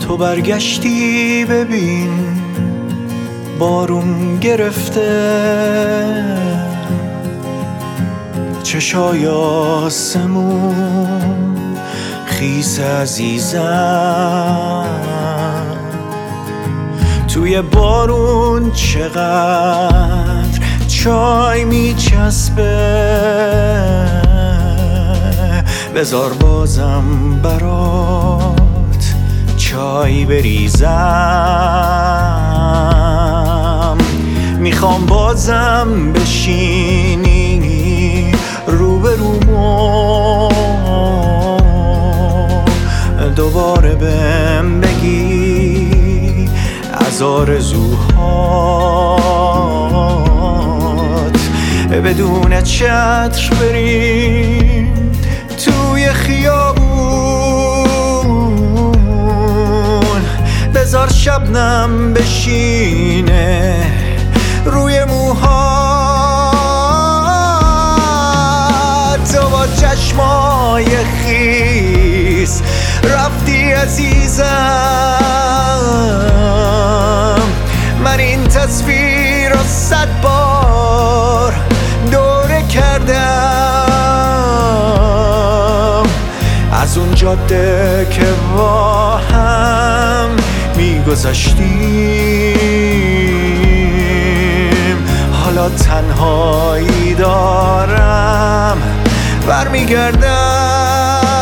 تو برگشتی ببین بارون گرفته، چشای آسمون خیس عزیزم، توی بارون چقدر چای میچسبه، بذار بازم برات چای بریزم. میخوام بازم بشینی روبرومو، دوباره بهم بگی از آرزوهات، بدون چتر بریم توی خیابون، بذار شبنم بشینه روی موهات. تو با چشمای خیس رفتی عزیزم، من این تصویر رو 100 بار دوره کردم، از اون جاده که با هم میگذشتیم. حالا تنهایی دارم برمیگردم.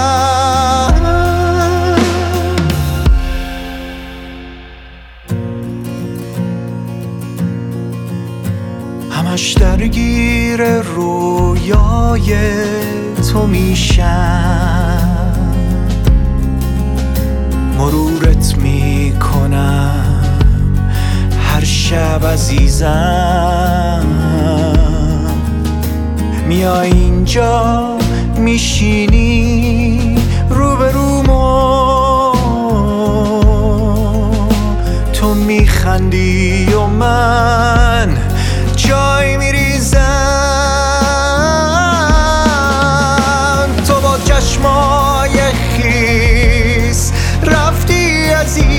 همش درگیر رویای تو میشم، مرورت میکنم هر شب عزیزم، میای اینجا میشینی روبرومو، تو میخندی و من چای میریزم. تو با چشمای خیس رفتی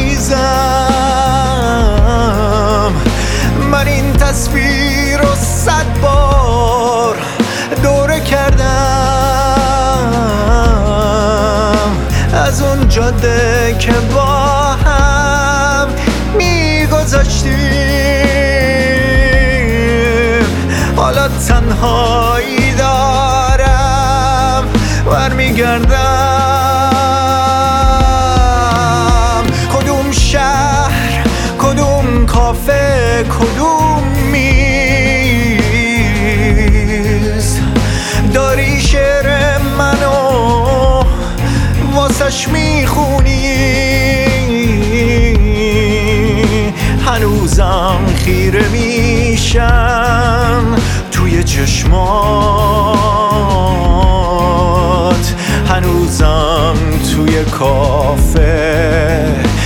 عزیزم، من این تصویر رو 100 بار دوره کردم، از اون جاده که با هم میگذاشتیم. حالا تنهایی دارم برمیگردم. کدوم شهر، کدوم کافه، کدوم میز داری شعر منو واسش میخونی؟ هنوزم خیره میشم توی چشمات، هنوزم توی کافه